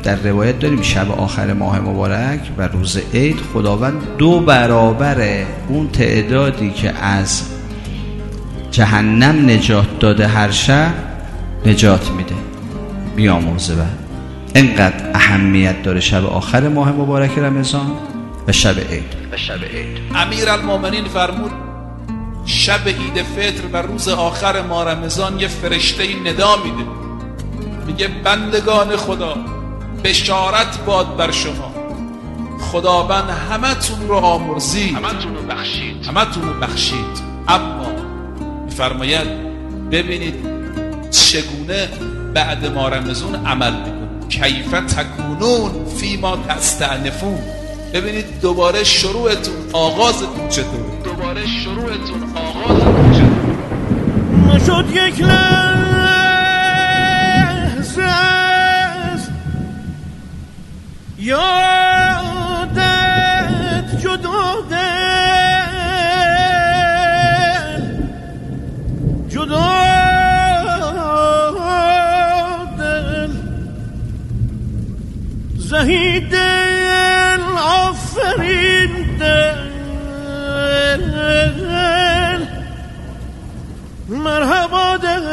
در روایت داریم شب آخر ماه مبارک و روز عید خداوند 2 برابر اون تعدادی که از جهنم نجات داده هر شب نجات میده. بیامرزه. اینقدر اهمیت داره شب آخر ماه مبارک رمضان و شب عید. امیرالمومنین فرمود شب عید فطر و روز آخر ماه رمضان یه فرشته ندا میده، میگه بندگان خدا بشارت باد بر شما، خداوند همتون رو آمرزید، همتون رو بخشید. اما میفرماید ببینید چگونه بعد ماه رمضان عمل میکنه، کیف تکونون فیما تستأنفون. ببینید دوباره شروعتون آغازتون چطوره، نشد یک لحظه است یادت جدا دل زهید دل آفرین دل مرحبا دل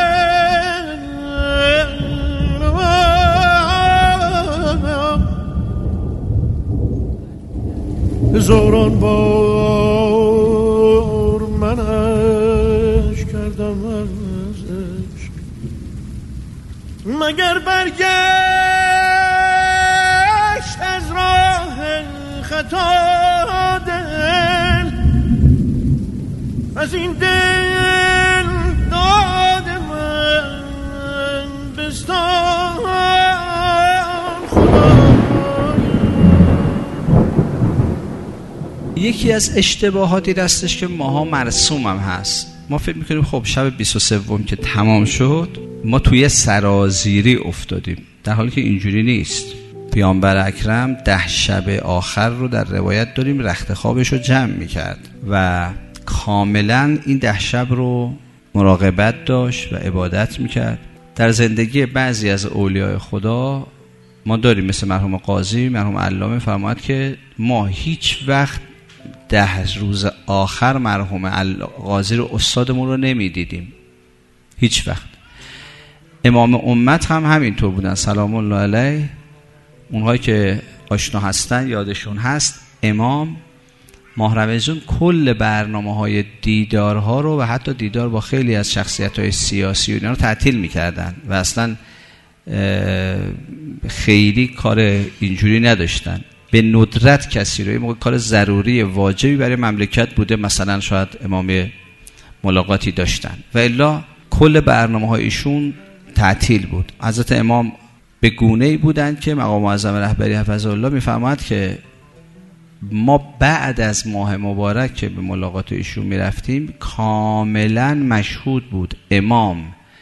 هزاران بار منش کردم از عشق، مگر برگشت از راه خطا دل، از این دل داد من بستان خدا. یکی از اشتباهاتی هستش که ماها مرسوم هم هست. ما فکر میکنیم خب شب 23 که تمام شد ما توی سرازیری افتادیم، در حالی که اینجوری نیست. پیامبر اکرم 10 شب آخر رو در روایت داریم رخت خوابش رو جمع میکرد و کاملا این 10 شب رو مراقبت داشت و عبادت میکرد. در زندگی بعضی از اولیاء خدا ما داریم مثل مرحوم قاضی، مرحوم علامه فرمود که ما هیچ وقت 10 روز آخر مرحوم قاضی رو استادمون رو نمیدیدیم، هیچ وقت. امام امت هم همینطور بودن سلام الله علیه. اونهایی که آشنا هستن یادشون هست امام ماه رمضان کل برنامه‌های دیدارها رو و حتی دیدار با خیلی از شخصیت‌های سیاسی و اینا رو تعطیل می‌کردن و اصلا خیلی کار اینجوری نداشتن. به ندرت کسی رو، این موقع کار ضروری واجبی برای مملکت بوده مثلا شاید امام ملاقاتی داشتن و الا کل برنامه‌های ایشون تعطیل بود. حضرت امام به گونه‌ای بودند که مقام معظم رهبری حفظه الله می‌فرماد که ما بعد از ماه مبارک که به ملاقات ایشون میرفتیم کاملا مشهود بود امام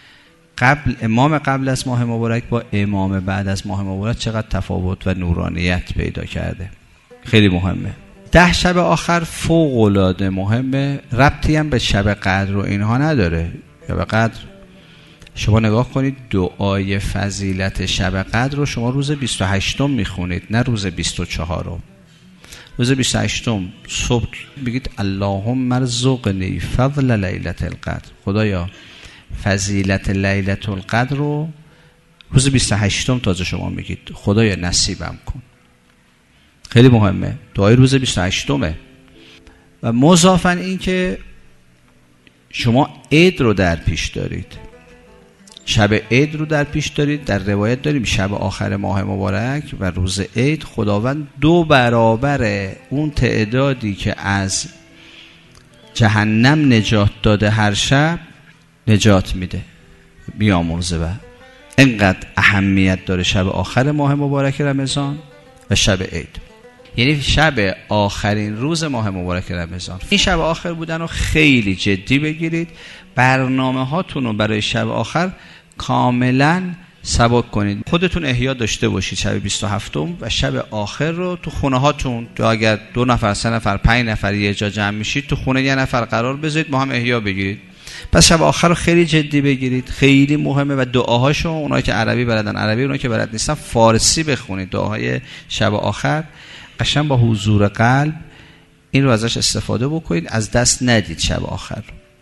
قبل از ماه مبارک با امام بعد از ماه مبارک چقدر تفاوت و نورانیت پیدا کرده. خیلی مهمه. 10 شب آخر فوق العاده مهمه، ربطی هم به شب قدر و اینها نداره. شب قدر شما نگاه کنید دعای فضیلت شب قدر رو شما روز 28 میخونید نه روز 24. روز 28 صبح بگید اللهم ارزقنی فضل لیلة القدر، خدایا فضیلت لیلة القدر رو روز 28 تازه شما میگید خدایا نصیبم کن. خیلی مهمه دعای روز 28 و مضافاً این که شما عید رو در پیش دارید، شب عید رو در پیش دارید. در روایت داریم شب آخر ماه مبارک و روز عید خداوند 2 برابر اون تعدادی که از جهنم نجات داده هر شب نجات میده. بیامرزه. اینقدر اهمیت داره شب آخر ماه مبارک رمضان و شب عید، یعنی شب آخرین روز ماه مبارک رمضان. این شب آخر بودن رو خیلی جدی بگیرید، برنامه هاتون رو برای شب آخر کاملا سبک کنید. خودتون احیا داشته باشید شب 27 و شب آخر رو تو خونه هاتون، تو اگر 2 نفر 3 نفر 5 نفر یه جا جمع میشید تو خونه 1 نفر قرار بذارید، ما هم احیا بگیرید. پس شب آخر رو خیلی جدی بگیرید، خیلی مهمه و دعاهاشو اونایی که عربی بلدن عربی، اونایی که بلد نیستن فارسی بخونید. دعاهای شب آخر قشنگ با حضور قلب این رو ازش استفاده بکنید، از دست ندید شب آخر.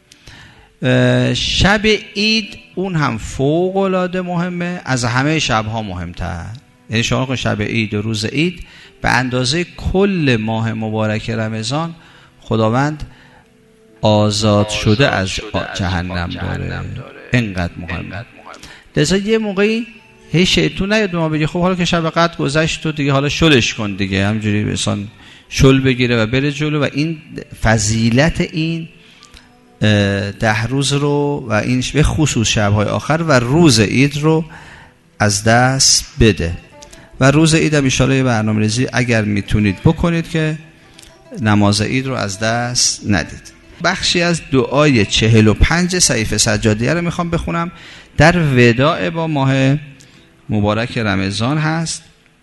شب عید اون هم فوق العاده مهمه، از همه شب‌ها مهمتر. یعنی شما که شب عید و روز عید به اندازه کل ماه مبارک رمضان خداوند آزاد شده از جهنم داره. اینقدر مهمه. لذا یه موقعی هی شیطون نیاد ما بگه خب حالا که شب قدر گذشت تو دیگه حالا شلش کن دیگه، همجوری انسان شل بگیره و بره جلو و این فضیلت این 10 روز رو و این به خصوص شب‌های آخر و روز عید رو از دست بده. و روز عید هم ان شاءالله یه برنامه‌ریزی اگر میتونید بکنید که نماز عید رو از دست ندید. بخشی از دعای 45 صحیفه سجادیه رو میخوام بخونم، در وداع با ماه مبارک رمضان هست.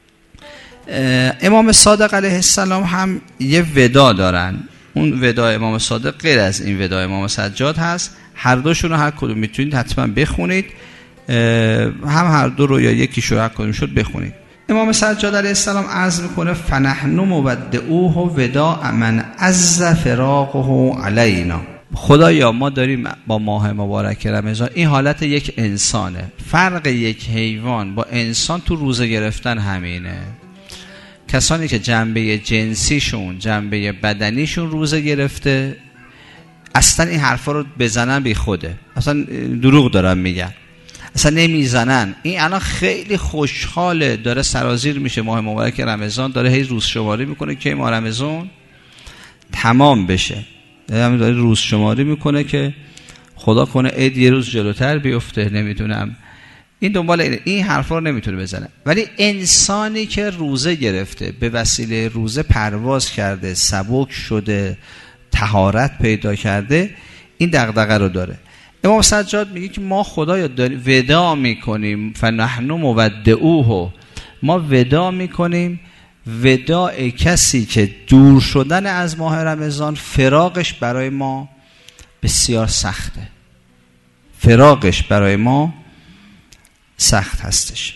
امام صادق علیه السلام هم یه وداع دارن. اون وداع امام صادق غیر از این وداع امام سجاد هست. هر دوشون رو هر کدوم میتونید حتما بخونید، هم هر دو رو یا یکیشو هر کدوم شد بخونید. امام سجاد علیه السلام عرض میکنه فنحن مودعوه وداع من عز فراقه علینا. خدایا ما داریم با ماه مبارک رمضان، این حالت یک انسانه، فرق یک حیوان با انسان تو روزه گرفتن همینه. کسانی که جنبه جنسیشون جنبه بدنیشون روزه گرفته اصلا این حرفا رو بزنن بی خوده، اصلا دروغ دارن میگن، اصلا نمیزنن. این الان خیلی خوشحاله، داره سرازیر میشه ماه مبارک رمضان، داره هی روز شماری میکنه که ماه رمضان تمام بشه، داره روز شماری میکنه که خدا کنه عید یه روز جلوتر بیفته، نمیدونم این دنبال این حرفا رو نمیتونه بزنه. ولی انسانی که روزه گرفته، به وسیله روزه پرواز کرده، سبک شده، طهارت پیدا کرده، این دغدغه رو داره. امام سجاد میگه که ما خدایا داریم وداع میکنیم، فنحن مودعوه، ما وداع میکنیم، وداع کسی که دور شدن از ماه رمضان فراقش برای ما بسیار سخته، فراقش برای ما سخت هستش.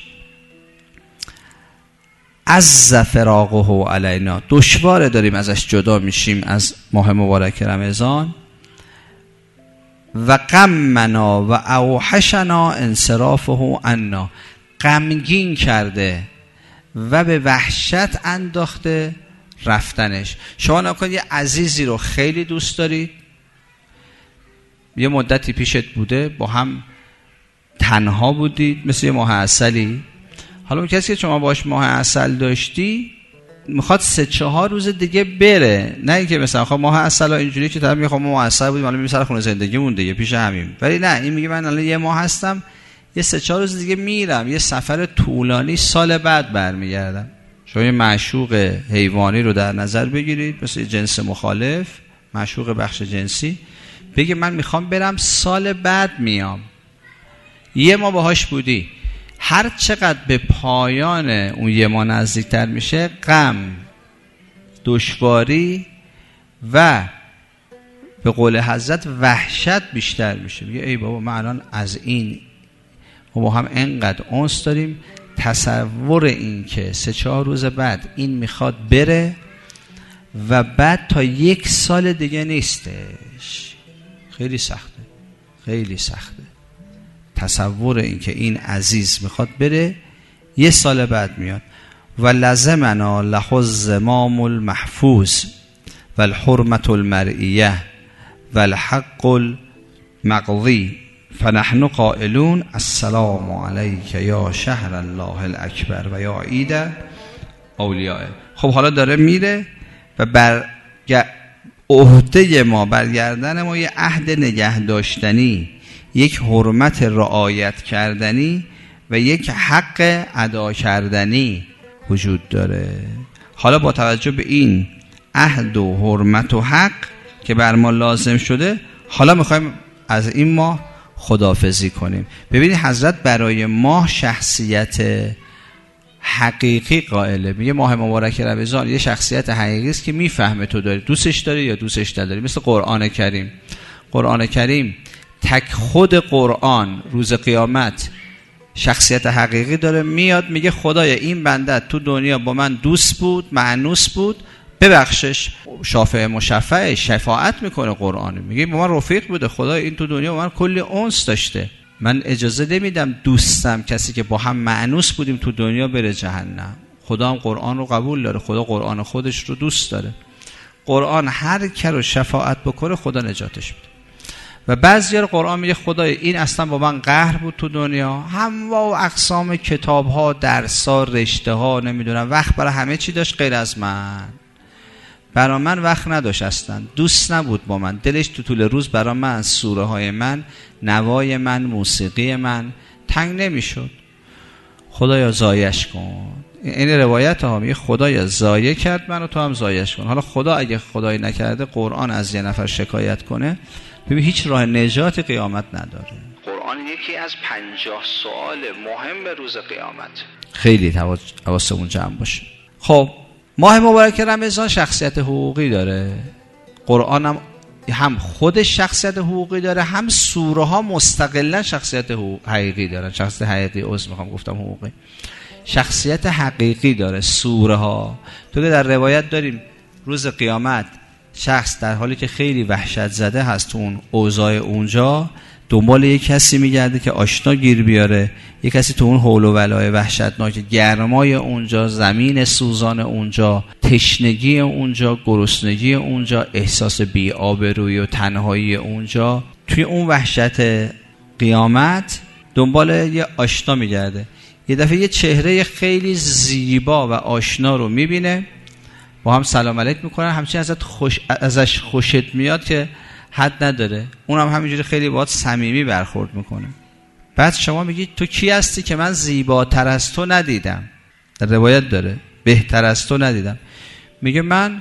عز فراقه علینا، دشواره داریم ازش جدا میشیم از ماه مبارک رمضان. و غمنا و اوحشنا انصرافه عنا، غمگین کرده و به وحشت انداخته رفتنش. شما نکنید یه عزیزی رو خیلی دوست دارید، یه مدتی پیشت بوده، با هم تنها بودید مثل یه ماه عسلی، حالا اون کسی که شما باش ماه عسل داشتی میخواد 3-4 روز دیگه بره، نه اینکه مثلا خب ماه عسل اینجوری که طرف میگه ماه عسل بودیم حالا میریم سر خونه زندگیمون دیگه پیش همیم، ولی نه، این میگه من الان یه ماه هستم، یه 3-4 روز دیگه میرم، یه سفر طولانی، سال بعد برمیگردم. شما یه معشوق حیوانی رو در نظر بگیرید، مثل جنس مخالف، معشوق بخش جنسی، بگه من میخوام برم سال بعد میام، یه ماه باهاش بودی، هر چقدر به پایان اون یه ماه نزدیکتر میشه، غم، دشواری و به قول حضرت وحشت بیشتر میشه. میگه ای بابا من الان از این ما هم انقدر انس داریم، تصور این که 3-4 روز بعد این میخواد بره و بعد تا 1 سال دیگه نیستش، خیلی سخته، خیلی سخته. تصور این که این عزیز میخواد بره 1 سال بعد میاد. و لزمنا له الزمام المحفوظ و الحرمة المرئیه و الحق المقضی فنحن قائلون السلام علیک یا شهر الله الاکبر و یا عید اولیاء. خب حالا داره میره و بر عهده ما، برگردن ما، یه عهد نگه داشتنی، یک حرمت رعایت کردنی و یک حق ادا کردنی وجود داره. حالا با توجه به این عهد و حرمت و حق که بر ما لازم شده، حالا میخوایم از این ماه خداحافظی کنیم. ببینید حضرت برای ماه شخصیت حقیقی قائله. میگه ماه مبارک رمضان یه شخصیت حقیقی است که میفهمه تو داری دوستش داری یا دوستش نداری. مثل قرآن کریم، قرآن کریم تک خود قرآن روز قیامت شخصیت حقیقی داره، میاد میگه خدایا این بنده تو دنیا با من دوست بود، مأنوس بود، ببخشش. شافع مشفع شفاعت میکنه قرآن، میگه با من رفیق بوده، خدایا این تو دنیا با من کلی انس داشته، من اجازه نمیدم دوستم کسی که با هم مأنوس بودیم تو دنیا بره جهنم. خدا هم قرآن رو قبول داره، خدا قرآن خودش رو دوست داره. قرآن هر کی رو شفاعت بکنه خدا نجاتش میده. و بعضی‌ها قرآن میگه خدای این اصلا با من قهر بود تو دنیا، انواع و اقسام کتاب‌ها، درس‌ها، رشته‌ها، نمیدونم وقت برای همه چی داشت غیر از من. برای من وقت نداشت، اصلا دوست نبود با من، دلش تو طول روز برای من، سوره های من، نوای من، موسیقی من تنگ نمیشد. خدایا زایش کن. این روایت ها میگه خدایا ضایع کرد منو، تو هم ضایعش کن. حالا خدا اگه خدایی نکرده قرآن از یه نفر شکایت کنه، ببین هیچ راه نجات قیامت نداره. قرآن یکی از 50 سوال مهم روز قیامت. خیلی حواسمون جمع باشه. خب ماه مبارک رمضان شخصیت حقوقی داره. قرآن هم خودش شخصیت حقوقی داره، هم سوره ها مستقلا شخصیت حقیقی دارن. شخصیت حقیقی گفتم حقوقی. شخصیت حقیقی داره سوره ها. تو که در روایت داریم روز قیامت شخص در حالی که خیلی وحشت زده هست تو اون اوضاع اونجا، دنبال یک کسی میگرده که آشنا گیر بیاره، یک کسی تو اون حول و ولای وحشتناک، گرمای اونجا، زمین سوزان اونجا، تشنگی اونجا، گرسنگی اونجا، احساس بی‌آبرویی و تنهایی اونجا، توی اون وحشت قیامت دنبال یه آشنا میگرده. یه دفعه یه چهره خیلی زیبا و آشنا رو میبینه، با هم سلام علیک میکنن، همچنین ازش خوشت میاد که حد نداره. اونم همینجوری خیلی باهات صمیمی برخورد میکنه. بعد شما میگید تو کی هستی که من زیباتر از تو ندیدم؟ در روایت داره بهتر از تو ندیدم. میگه من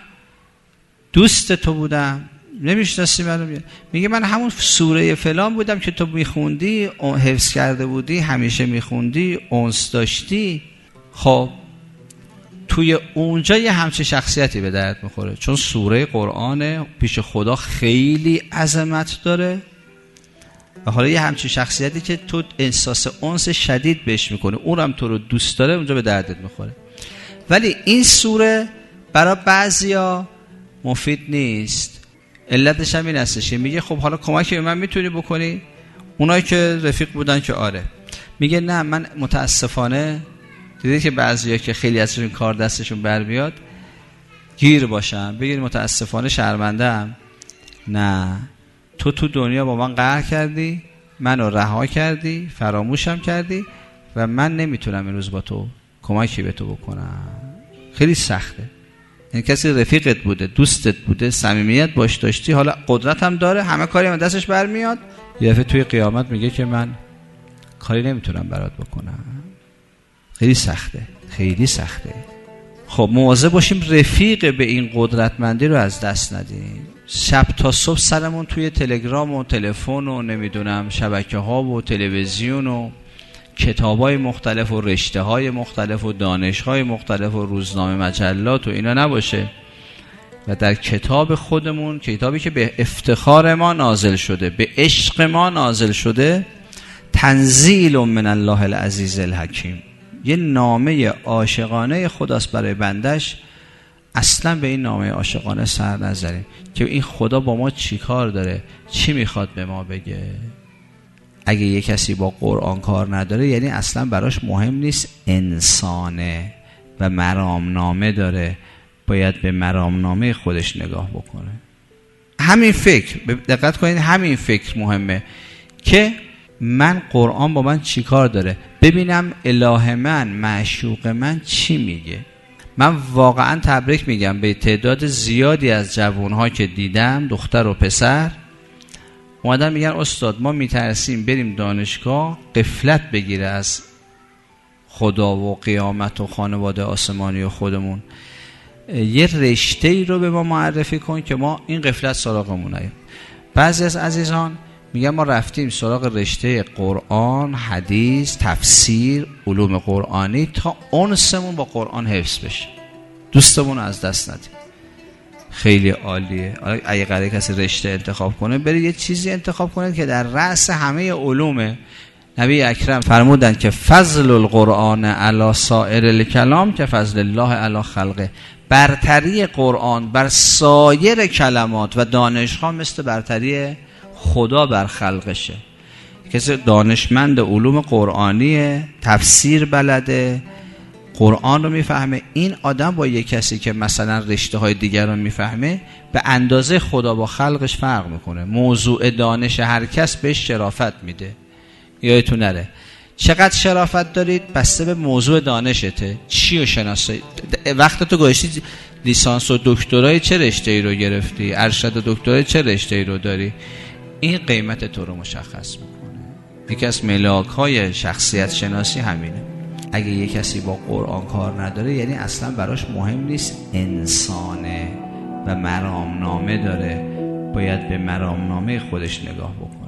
دوست تو بودم، نمیشناسی منو؟ میگه من همون سوره فلان بودم که تو میخوندی، حفظ کرده بودی، همیشه میخوندی، انس داشتی. خب توی اونجا یه همچه شخصیتی به درد میخوره، چون سوره قرآن پیش خدا خیلی عظمت داره و حالا یه همچه شخصیتی که تو احساس انس شدید بهش میکنه، اونم تو رو دوست داره، اونجا به دردت میخوره. ولی این سوره برای بعضیا مفید نیست. علتش هم این هستش، میگه خب حالا کمکی به من میتونی بکنی؟ اونایی که رفیق بودن که آره. میگه نه، من متاسفانه دیدی که بعضیا که خیلی ازشون کار دستشون بر بیاد گیر باشن، بگید متاسفانه شرمنده‌ام. نه، تو دنیا با من قهر کردی، منو رها کردی، فراموشم کردی و من نمیتونم امروز با تو کمکی به تو بکنم. خیلی سخته. این کسی رفیقت بوده، دوستت بوده، صمیمیت باش داشتی، حالا قدرت هم داره، همه کاری هم دستش برمیاد، یه دفعه توی قیامت میگه که من کاری نمیتونم برات بکنم. خیلی سخته، خیلی سخته. خب مواظب باشیم رفیق به این قدرتمندی رو از دست ندیم. شب تا صبح سرمون توی تلگرام و تلفن و نمیدونم شبکه ها و تلویزیون و کتابای مختلف و رشته های مختلف و دانش های مختلف و روزنامه مجلات و اینا نباشه و در کتاب خودمون، کتابی که به افتخار ما نازل شده، به عشق ما نازل شده، تنزیل من الله العزیز الحکیم، یه نامه عاشقانه خداست برای بندش، اصلا به این نامه عاشقانه سر نزنیم که این خدا با ما چی کار داره، چی میخواد به ما بگه. اگه یه کسی با قرآن کار نداره یعنی اصلا براش مهم نیست، انسانه و مرامنامه داره، باید به مرامنامه خودش نگاه بکنه. همین فکر، دقت کنید، همین فکر مهمه که من قرآن با من چی کار داره، ببینم اله من، معشوق من چی میگه. من واقعا تبریک میگم به تعداد زیادی از جوانها که دیدم، دختر و پسر، اومدن میگن استاد ما میترسیم بریم دانشگاه غفلت بگیره از خدا و قیامت و خانواده آسمانی و خودمون، یه رشته ای رو به ما معرفی کن که ما این غفلت سراغمون نیاد. بعضی از عزیزان میگن ما رفتیم سراغ رشته قرآن، حدیث، تفسیر، علوم قرآنی تا انسمون با قرآن حفظ بشه، دوستمون از دست ندیم. خیلی عالیه. اگه قراره کسی رشته انتخاب کنه، بره یه چیزی انتخاب کنه که در رأس همه علومه. نبی اکرم فرمودن که فضل القرآن علی سائر الکلام که فضل الله علی خلقه. برتری قرآن بر سایر کلمات و دانش‌ها مثل برتری خدا بر خلقشه. کسی دانشمند علوم قرآنیه، تفسیر بلده، قرآن رو میفهمه، این آدم با یک کسی که مثلا رشته های دیگر رو میفهمه به اندازه خدا با خلقش فرق میکنه. موضوع دانش هر کس بهش شرافت میده. یادتون نره چقدر شرافت دارید بسته به موضوع دانشته. چی رو شناسی؟ وقت تو گذاشتی لیسانس و دکترای چه رشته ای رو گرفتی، ارشد و دکترای چه رشته ای رو داری، این قیمت تو رو مشخص میکنه. یکی از ملاک های شخصیت شناسی همینه. اگه یک کسی با قرآن کار نداره یعنی اصلا براش مهم نیست انسانه و مرامنامه داره، باید به مرامنامه خودش نگاه بکنه.